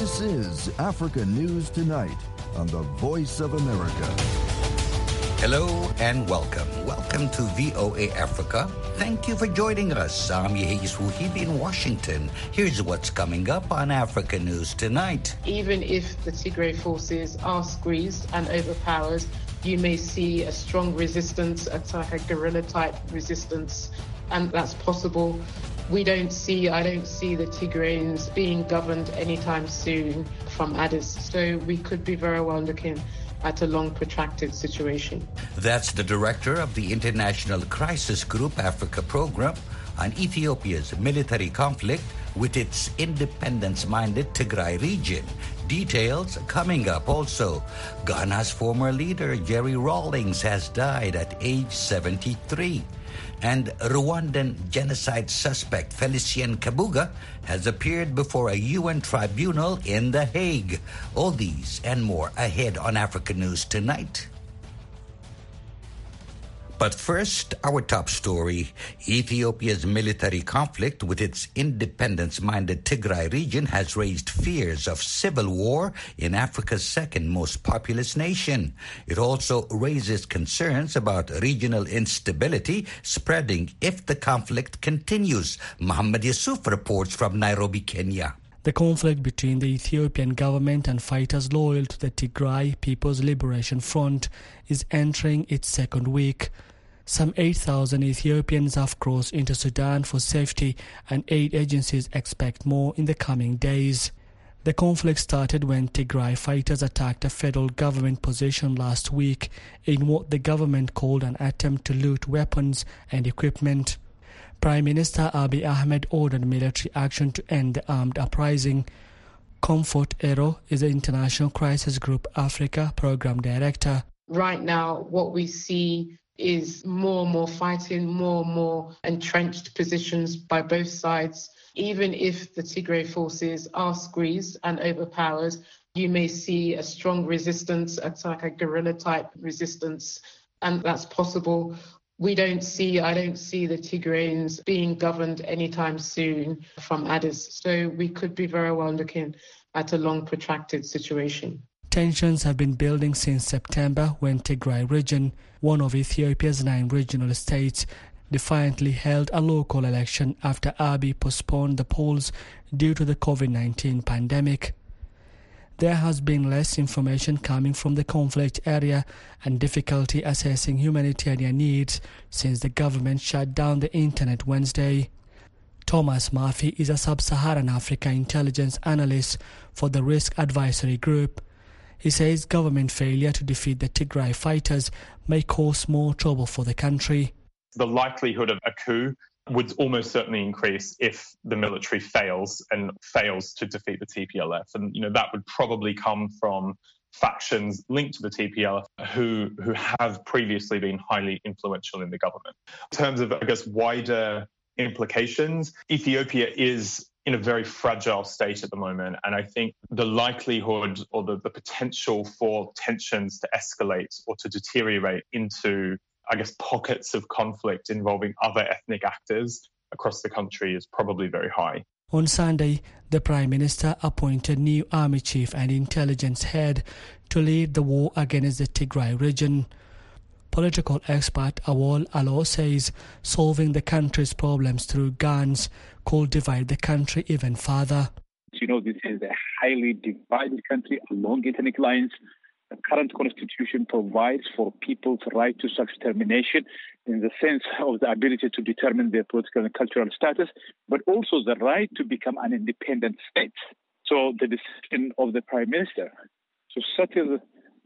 This is Africa News Tonight on the Voice of America. Hello and welcome. Welcome to VOA Africa. Thank you for joining us. I'm Yehis Wuhib in Washington. Here's what's coming up on Africa News Tonight. Even if the Tigray forces are squeezed and overpowered, you may see a strong resistance, like a guerrilla-type resistance, and that's possible. I don't see the Tigrayans being governed anytime soon from Addis, so we could be very well looking at a long, protracted situation. That's the director of the International Crisis Group Africa program on Ethiopia's military conflict with its independence-minded Tigray region. Details coming up also. Ghana's former leader, Jerry Rawlings, has died at age 73. And Rwandan genocide suspect Felicien Kabuga has appeared before a UN tribunal in The Hague. All these and more ahead on Africa News Tonight. But first, our top story. Ethiopia's military conflict with its independence-minded Tigray region has raised fears of civil war in Africa's second most populous nation. It also raises concerns about regional instability spreading if the conflict continues. Mohammed Yusuf reports from Nairobi, Kenya. The conflict between the Ethiopian government and fighters loyal to the Tigray People's Liberation Front is entering its second week. Some 8,000 Ethiopians have crossed into Sudan for safety, and aid agencies expect more in the coming days. The conflict started when Tigray fighters attacked a federal government position last week in what the government called an attempt to loot weapons and equipment. Prime Minister Abiy Ahmed ordered military action to end the armed uprising. Comfort Ero is the International Crisis Group Africa Program Director. Right now, what we see is more and more fighting, more and more entrenched positions by both sides. Even if the Tigray forces are squeezed and overpowered, you may see a strong resistance, like a guerrilla-type resistance, and that's possible. I don't see the Tigrayans being governed anytime soon from Addis, so we could be very well looking at a long, protracted situation. Tensions have been building since September when Tigray region, one of Ethiopia's 9 regional states, defiantly held a local election after Abiy postponed the polls due to the COVID-19 pandemic. There has been less information coming from the conflict area and difficulty assessing humanitarian needs since the government shut down the internet Wednesday. Thomas Murphy is a sub-Saharan Africa intelligence analyst for the Risk Advisory Group. He says government failure to defeat the Tigray fighters may cause more trouble for the country. The likelihood of a coup would almost certainly increase if the military fails to defeat the TPLF. And, that would probably come from factions linked to the TPLF who have previously been highly influential in the government. In terms of, wider implications, Ethiopia is in a very fragile state at the moment. And I think the likelihood or the potential for tensions to escalate or to deteriorate into, pockets of conflict involving other ethnic actors across the country is probably very high. On Sunday, the Prime Minister appointed new army chief and intelligence head to lead the war against the Tigray region. Political expert Awol Alo says solving the country's problems through guns could divide the country even further. This is a highly divided country along ethnic lines. The current constitution provides for people's right to self-determination in the sense of the ability to determine their political and cultural status, but also the right to become an independent state. So the decision of the Prime Minister to settle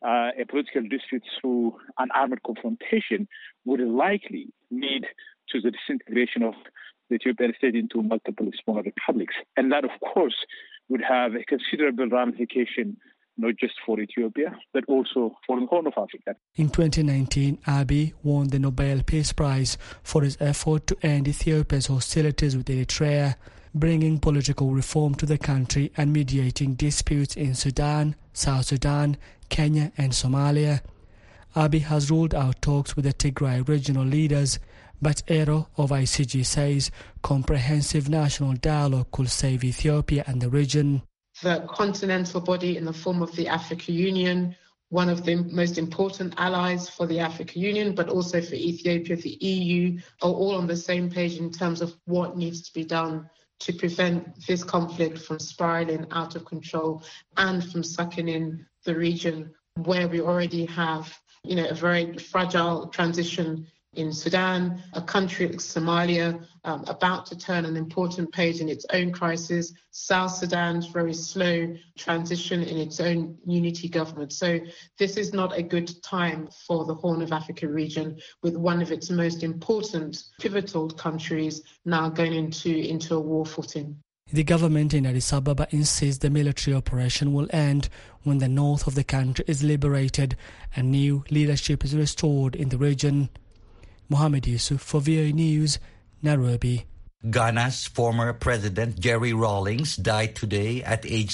a political dispute through an armed confrontation would likely lead to the disintegration of the Ethiopian state into multiple smaller republics. And that, of course, would have a considerable ramification not just for Ethiopia, but also for the Horn of Africa. In 2019, Abiy won the Nobel Peace Prize for his effort to end Ethiopia's hostilities with Eritrea, bringing political reform to the country and mediating disputes in Sudan, South Sudan, Kenya and Somalia. Abiy has ruled out talks with the Tigray regional leaders, but Ero of ICG says comprehensive national dialogue could save Ethiopia and the region. the continental body in the form of the African Union, one of the most important allies for the African Union, but also for Ethiopia, the EU, are all on the same page in terms of what needs to be done to prevent this conflict from spiraling out of control and from sucking in the region where we already have, a very fragile transition in Sudan, a country like Somalia about to turn an important page in its own crisis, South Sudan's very slow transition in its own unity government. So this is not a good time for the Horn of Africa region, with one of its most important pivotal countries now going into a war footing. The government in Addis Ababa insists the military operation will end when the north of the country is liberated and new leadership is restored in the region. Mohammed Yusuf for VOA News, Nairobi. Ghana's former president Jerry Rawlings died today at age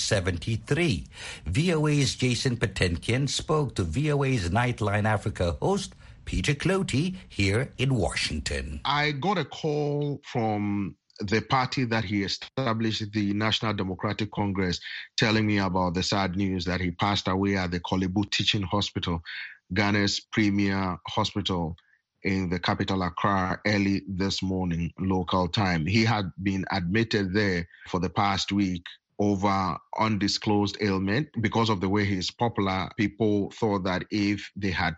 73. VOA's Jason Patenkian spoke to VOA's Nightline Africa host Peter Clotey here in Washington. I got a call from the party that he established, the National Democratic Congress, telling me about the sad news that he passed away at the Kolebu Teaching Hospital, Ghana's premier hospital in the capital Accra, early this morning, local time. He had been admitted there for the past week over undisclosed ailment. Because of the way he's popular, people thought that if they had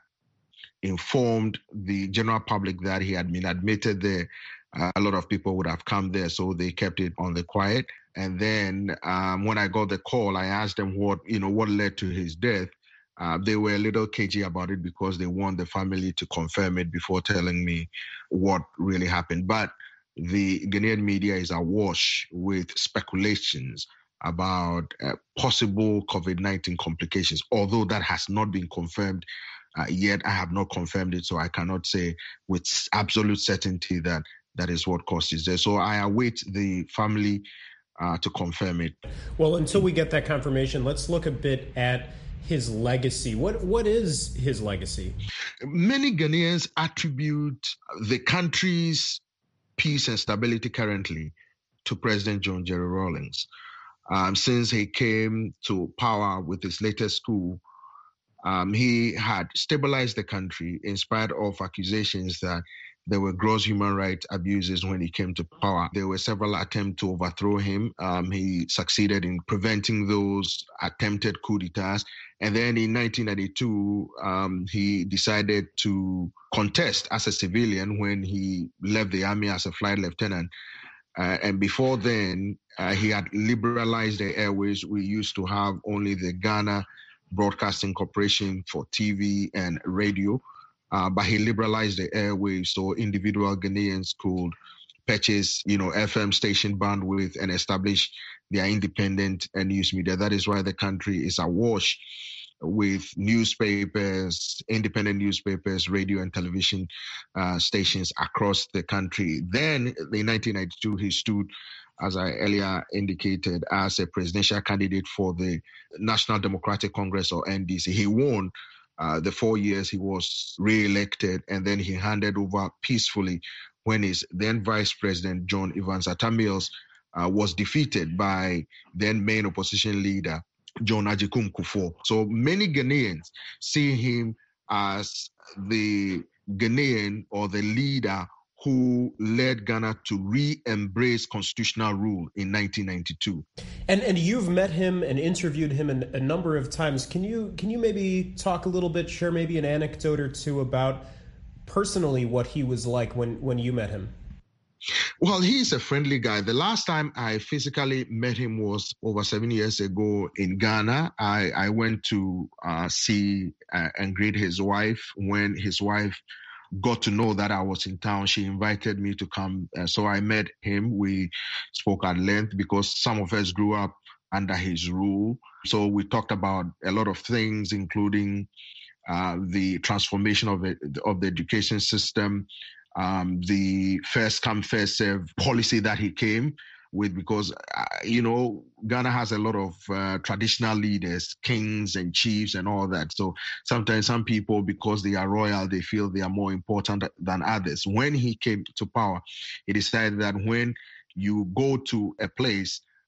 informed the general public that he had been admitted there, a lot of people would have come there, so they kept it on the quiet. And then when I got the call, I asked them what led to his death. They were a little cagey about it because they want the family to confirm it before telling me what really happened. But the Ghanaian media is awash with speculations about possible COVID-19 complications, although that has not been confirmed yet. I have not confirmed it, so I cannot say with absolute certainty that that is what caused his death. So I await the family to confirm it. Well, until we get that confirmation, let's look a bit at his legacy. What is his legacy? Many Ghanaians attribute the country's peace and stability currently to President John Jerry Rawlings. Since he came to power with his latest coup, he had stabilized the country in spite of accusations that there were gross human rights abuses when he came to power. There were several attempts to overthrow him. He succeeded in preventing those attempted coup d'etats. And then in 1992, he decided to contest as a civilian when he left the army as a flight lieutenant. And before then, he had liberalized the airways. We used to have only the Ghana Broadcasting Corporation for TV and radio. But he liberalized the airwaves so individual Ghanaians could purchase, FM station bandwidth and establish their independent news media. That is why the country is awash with newspapers, independent newspapers, radio and television stations across the country. Then in 1992, he stood, as I earlier indicated, as a presidential candidate for the National Democratic Congress, or NDC. He won the 4 years he was re-elected, and then he handed over peacefully when his then Vice President John Evans Atta Mills was defeated by then main opposition leader John Agyekum Kufuor. So many Ghanaians see him as the Ghanaian or the leader who led Ghana to re-embrace constitutional rule in 1992. And you've met him and interviewed him a number of times. Can you maybe talk a little bit, share maybe an anecdote or two about personally what he was like when you met him? Well, he's a friendly guy. The last time I physically met him was over 7 years ago in Ghana. I went to see and greet his wife. When his wife got to know that I was in town, she invited me to come. So I met him. We spoke at length because some of us grew up under his rule. So we talked about a lot of things, including the transformation of the education system, the first come, first serve policy that he came with, because, Ghana has a lot of traditional leaders, kings and chiefs and all that. So sometimes some people, because they are royal, they feel they are more important than others. When he came to power, he decided that when you go to a place,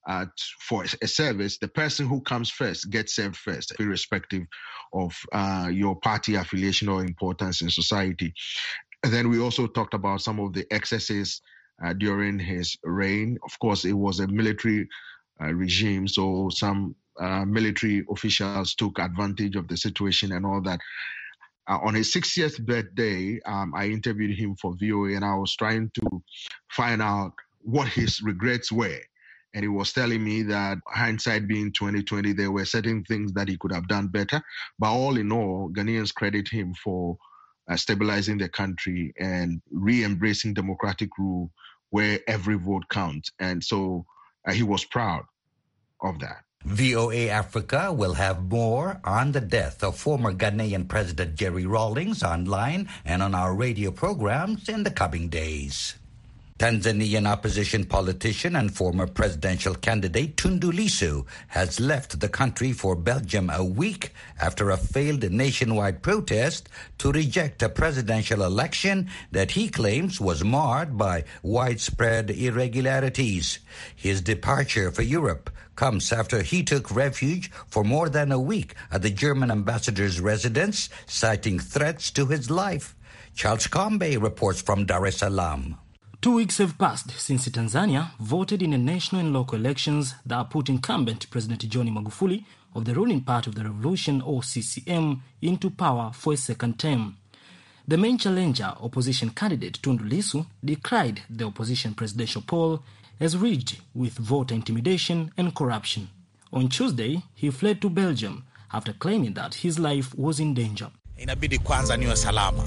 for a service, the person who comes first gets served first, irrespective of your party affiliation or importance in society. And then we also talked about some of the excesses during his reign. Of course, it was a military regime, so some military officials took advantage of the situation and all that. On his 60th birthday, I interviewed him for VOA, and I was trying to find out what his regrets were. And he was telling me that hindsight being 2020, there were certain things that he could have done better. But all in all, Ghanaians credit him for stabilizing the country and re-embracing democratic rule where every vote counts. And so he was proud of that. VOA Africa will have more on the death of former Ghanaian President Jerry Rawlings online and on our radio programs in the coming days. Tanzanian opposition politician and former presidential candidate Tundu Lissu has left the country for Belgium a week after a failed nationwide protest to reject a presidential election that he claims was marred by widespread irregularities. His departure for Europe comes after he took refuge for more than a week at the German ambassador's residence, citing threats to his life. Charles Combe reports from Dar es Salaam. 2 weeks have passed since Tanzania voted in the national and local elections that put incumbent President John Magufuli of the ruling Party of the Revolution, or CCM, into power for a second term. The main challenger, opposition candidate Tundu Lissu, decried the opposition presidential poll as rigged with voter intimidation and corruption. On Tuesday, he fled to Belgium after claiming that his life was in danger. Inabidi kwanza niwe salama.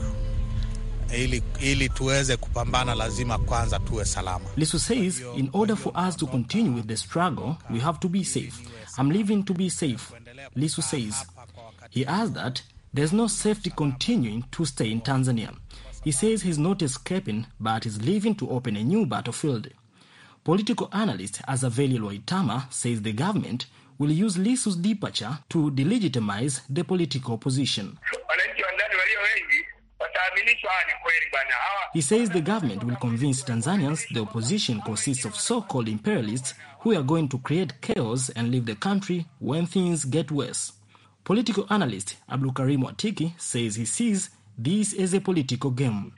Ili tuweze kupambana lazima kwanza tuwe salama. Lissu says, in order for us to continue with the struggle, we have to be safe. I'm leaving to be safe, Lissu says. He adds that there's no safety continuing to stay in Tanzania. He says he's not escaping, but is leaving to open a new battlefield. Political analyst Azaveli Loitama says the government will use Lissu's departure to delegitimize the political opposition. He says the government will convince Tanzanians the opposition consists of so-called imperialists who are going to create chaos and leave the country when things get worse. Political analyst Abdulkarim Watiki says he sees this as a political game.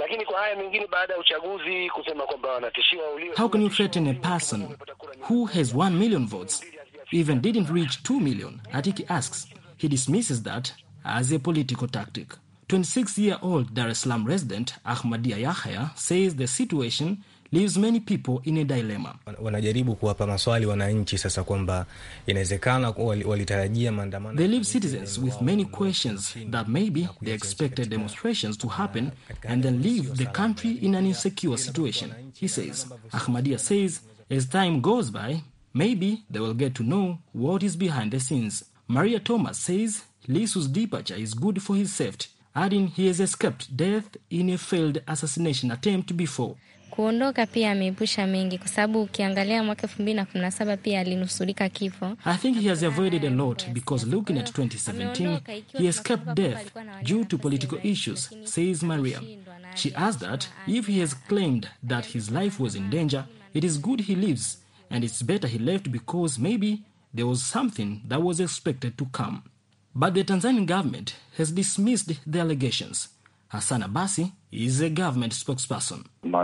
How can you threaten a person who has 1 million votes, even didn't reach 2 million? Atiki asks. He dismisses that as a political tactic. 26-year-old Dar es Salaam resident Ahmadia Yahya says the situation leaves many people in a dilemma. Wanajaribu kuwapa maswali wananchi sasa kwamba inawezekana walitarajia maandamano. They leave citizens with many questions that maybe they expected demonstrations to happen and then leave the country in an insecure situation, he says. Ahmadia says as time goes by, maybe they will get to know what is behind the scenes. Maria Thomas says Lissu's departure is good for his safety, adding he has escaped death in a failed assassination attempt before. Kuondoka pia ameepusha mengi kwa sababu ukiangalia mwaka 2017 pia alinusurika kifo. I think he has avoided a lot because looking at 2017, he escaped death due to political issues, says Maria. She adds that if he has claimed that his life was in danger, it is good he lives, and it's better he left because maybe there was something that was expected to come. But the Tanzanian government has dismissed the allegations. Hassan Abasi is a government spokesperson.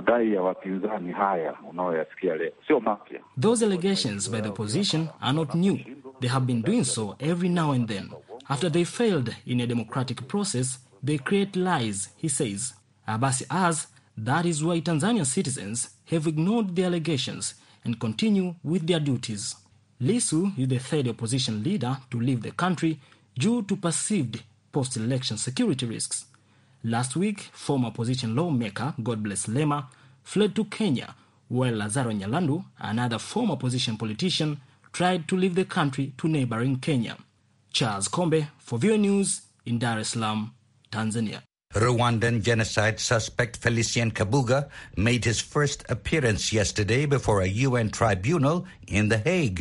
Those allegations by the opposition are not new. They have been doing so every now and then. After they failed in a democratic process, they create lies, he says. Abasi adds that is why Tanzanian citizens have ignored the allegations and continue with their duties. Lissu is the third opposition leader to leave the country due to perceived post-election security risks. Last week, former opposition lawmaker Godbless Lema fled to Kenya, while Lazaro Nyalandu, another former opposition politician, tried to leave the country to neighboring Kenya. Charles Kombe for VOA News in Dar es Salaam, Tanzania. Rwandan genocide suspect Felicien Kabuga made his first appearance yesterday before a UN tribunal in The Hague.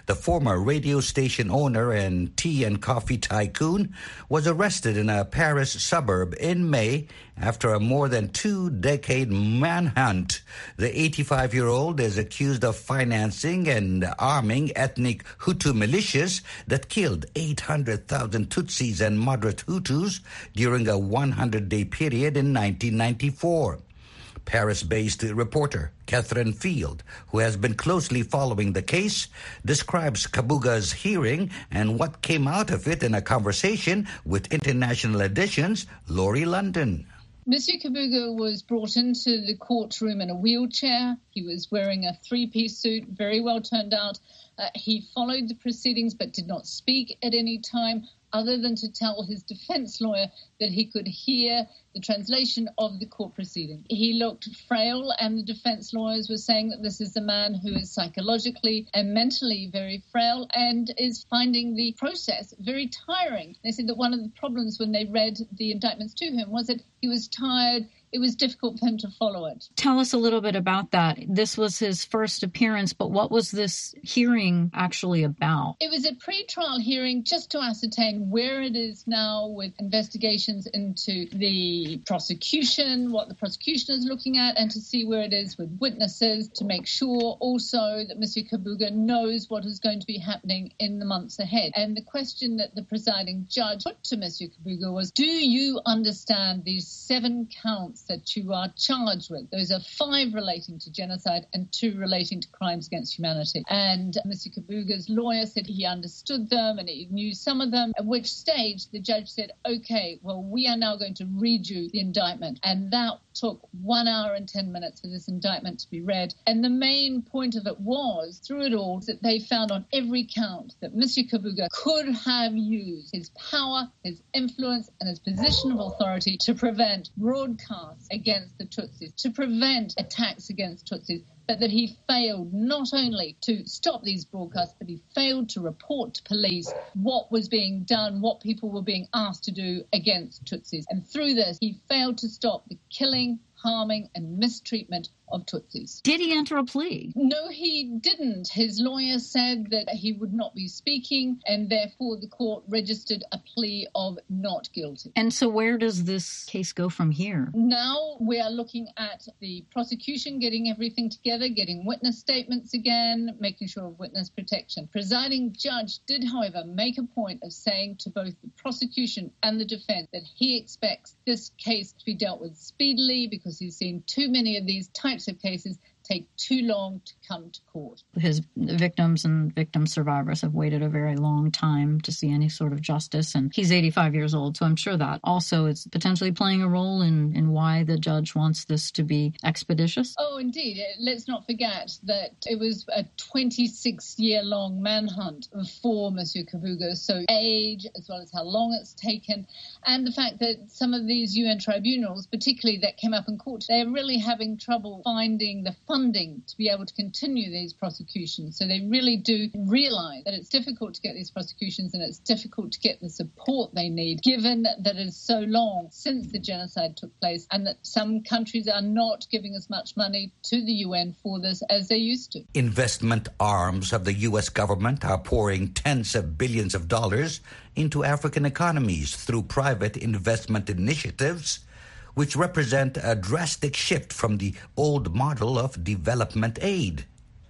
the former radio station owner and tea and coffee tycoon, was arrested in a Paris suburb in May after a more than 2-decade manhunt. The 85-year-old is accused of financing and arming ethnic Hutu militias that killed 800,000 Tutsis and moderate Hutus during a 100-day period in 1994. Paris-based reporter Catherine Field, who has been closely following the case, describes Kabuga's hearing and what came out of it in a conversation with International Edition's Laurie London. Monsieur Kabuga was brought into the courtroom in a wheelchair. He was wearing a three-piece suit, very well turned out. He followed the proceedings but did not speak at any time, other than to tell his defense lawyer that he could hear the translation of the court proceeding. He looked frail, and the defense lawyers were saying that this is a man who is psychologically and mentally very frail and is finding the process very tiring. They said that one of the problems when they read the indictments to him was that he was tired. It was difficult for him to follow it. Tell us a little bit about that. This was his first appearance, but what was this hearing actually about? It was a pre-trial hearing just to ascertain where it is now with investigations into the prosecution, what the prosecution is looking at, and to see where it is with witnesses, to make sure also that Monsieur Kabuga knows what is going to be happening in the months ahead. And the question that the presiding judge put to Monsieur Kabuga was, do you understand these 7 counts that you are charged with? Those are 5 relating to genocide and 2 relating to crimes against humanity. And Mr. Kabuga's lawyer said he understood them and he knew some of them, at which stage the judge said, okay, well, we are now going to read you the indictment. And that took 1 hour and 10 minutes for this indictment to be read. And the main point of it was, through it all, that they found on every count that Mr. Kabuga could have used his power, his influence, and his position of authority to prevent broadcasts against the Tutsis, to prevent attacks against Tutsis, but that he failed not only to stop these broadcasts, but he failed to report to police what was being done, what people were being asked to do against Tutsis. And through this, he failed to stop the killing, harming and mistreatment of Tutsis. Did he enter a plea? No, he didn't. His lawyer said that he would not be speaking, and therefore the court registered a plea of not guilty. And so where does this case go from here? Now we are looking at the prosecution getting everything together, getting witness statements again, making sure of witness protection. Presiding judge did, however, make a point of saying to both the prosecution and the defense that he expects this case to be dealt with speedily because he's seen too many of these types of cases take too long to come to court. His victims and victim survivors have waited a very long time to see any sort of justice, and he's 85 years old, so I'm sure that also is potentially playing a role in why the judge wants this to be expeditious. Oh, indeed. Let's not forget that it was a 26-year-long manhunt for Monsieur Kabuga, so age as well as how long it's taken, and the fact that some of these UN tribunals, particularly that came up in court, they're really having trouble finding the funding to be able to continue these prosecutions. So they really do realize that it's difficult to get these prosecutions and it's difficult to get the support they need, given that it is so long since the genocide took place and that some countries are not giving as much money to the UN for this as they used to. Investment arms of the U.S. government are pouring tens of billions of dollars into African economies through private investment initiatives, which represent a drastic shift from the old model of development aid.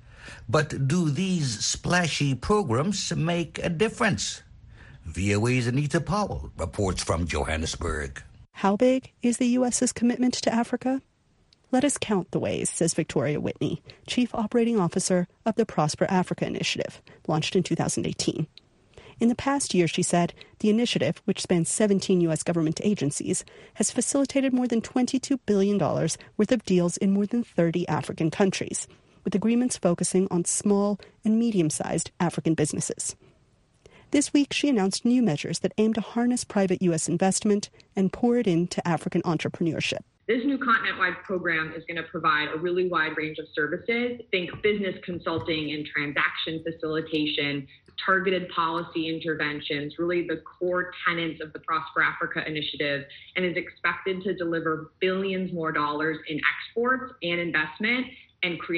But do these splashy programs make a difference? VOA's Anita Powell reports from Johannesburg. How big is the U.S.'s commitment to Africa? Let us count the ways, says Victoria Whitney, Chief Operating Officer of the Prosper Africa Initiative, launched in 2018. In the past year, she said, the initiative, which spans 17 U.S. government agencies, has facilitated more than $22 billion worth of deals in more than 30 African countries, with agreements focusing on small and medium-sized African businesses. This week, she announced new measures that aim to harness private U.S. investment and pour it into African entrepreneurship. This new continent-wide program is going to provide a really wide range of services. Think business consulting and transaction facilitation, targeted policy interventions, really the core tenets of the Prosper Africa Initiative, and is expected to deliver billions more dollars in exports and investment and create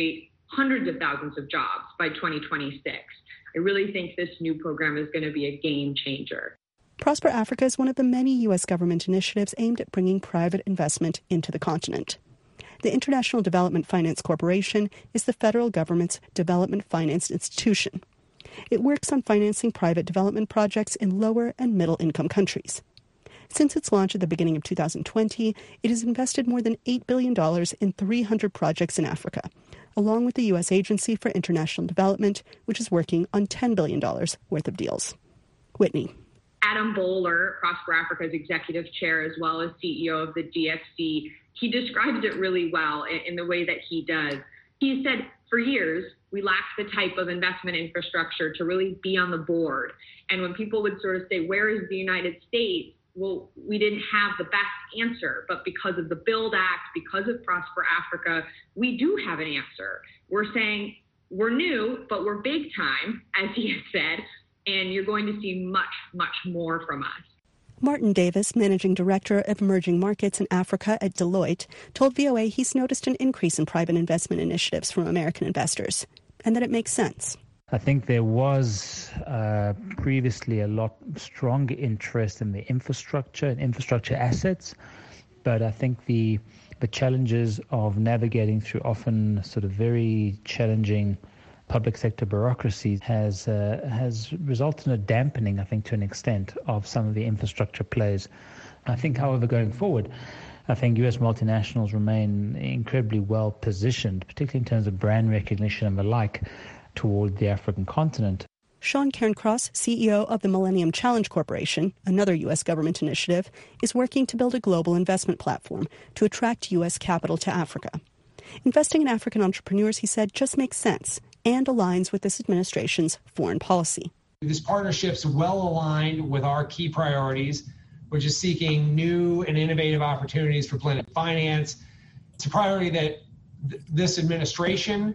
hundreds of thousands of jobs by 2026. I really think this new program is going to be a game changer. Prosper Africa is one of the many U.S. government initiatives aimed at bringing private investment into the continent. The International Development Finance Corporation is the federal government's development finance institution. It works on financing private development projects in lower and middle-income countries. Since its launch at the beginning of 2020, it has invested more than $8 billion in 300 projects in Africa, along with the U.S. Agency for International Development, which is working on $10 billion worth of deals. Whitney. Adam Bowler, Prosper Africa's executive chair, as well as CEO of the DFC, he describes it really well in the way that he does. He said, for years, we lacked the type of investment infrastructure to really be on the board. And when people would sort of say, where is the United States? Well, we didn't have the best answer, but because of the BUILD Act, because of Prosper Africa, we do have an answer. We're saying we're new, but we're big time, as he has said, and you're going to see much, much more from us. Martin Davis, Managing Director of Emerging Markets in Africa at Deloitte, told VOA he's noticed an increase in private investment initiatives from American investors, and that it makes sense. I think there was previously a lot stronger interest in the infrastructure and infrastructure assets, but I think the challenges of navigating through often sort of very challenging public sector bureaucracy has resulted in a dampening, I think, to an extent, of some of the infrastructure plays. I think, however, going forward, I think U.S. multinationals remain incredibly well positioned, particularly in terms of brand recognition and the like, toward the African continent. Sean Cairncross, CEO of the Millennium Challenge Corporation, another U.S. government initiative, is working to build a global investment platform to attract U.S. capital to Africa. Investing in African entrepreneurs, he said, just makes sense and aligns with this administration's foreign policy. This partnership's well aligned with our key priorities, which is seeking new and innovative opportunities for blended finance. It's a priority that this administration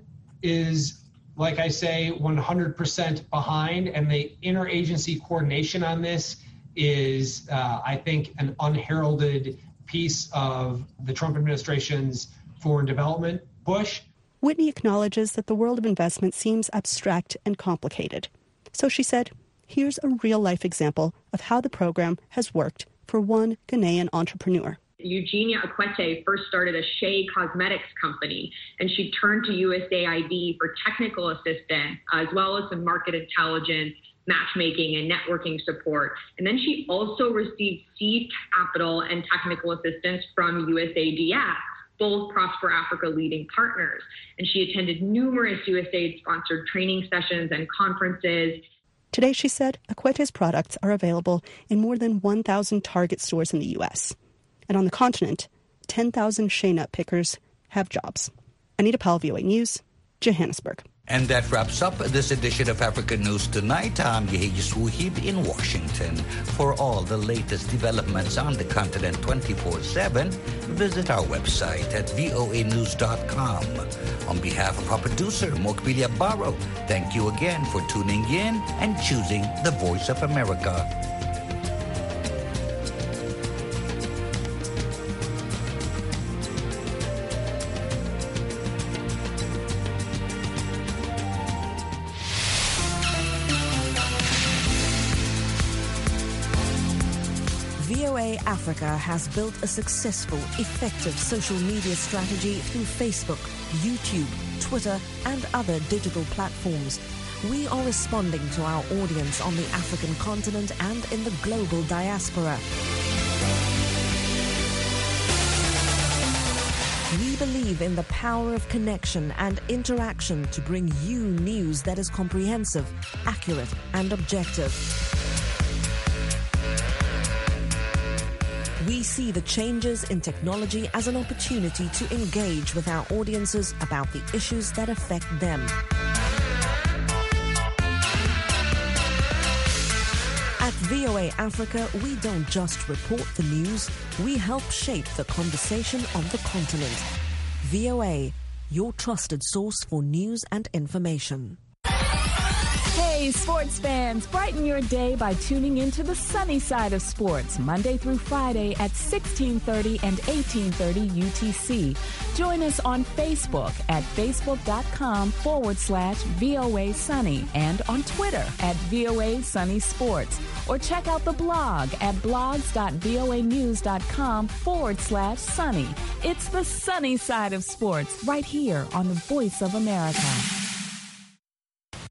is, like I say, 100% behind, and the interagency coordination on this is, I think, an unheralded piece of the Trump administration's foreign development push. Whitney acknowledges that the world of investment seems abstract and complicated. So she said, here's a real-life example of how the program has worked for one Ghanaian entrepreneur. Eugenia Akwete first started a Shea Cosmetics company, and she turned to USAID for technical assistance, as well as some market intelligence, matchmaking, and networking support. And then she also received seed capital and technical assistance from USAIDF, both Prosper Africa leading partners. And she attended numerous USAID-sponsored training sessions and conferences. Today, she said, Akwete's products are available in more than 1,000 Target stores in the U.S. And on the continent, 10,000 shea nut pickers have jobs. Anita Powell, VOA News, Johannesburg. And that wraps up this edition of Africa News Tonight. I'm Yehiyas Wuhib in Washington. For all the latest developments on the continent 24/7, visit our website at voanews.com. On behalf of our producer, Mokbilia Barrow, thank you again for tuning in and choosing the Voice of America. VOA Africa has built a successful, effective social media strategy through Facebook, YouTube, Twitter, and other digital platforms. We are responding to our audience on the African continent and in the global diaspora. We believe in the power of connection and interaction to bring you news that is comprehensive, accurate, and objective. We see the changes in technology as an opportunity to engage with our audiences about the issues that affect them. At VOA Africa, we don't just report the news, we help shape the conversation on the continent. VOA, your trusted source for news and information. Hey, sports fans, brighten your day by tuning into the sunny side of sports, Monday through Friday at 1630 and 1830 UTC. Join us on Facebook at facebook.com/VOA Sunny and on Twitter at VOA Sunny Sports. Or check out the blog at blogs.voanews.com/sunny. It's the sunny side of sports right here on the Voice of America.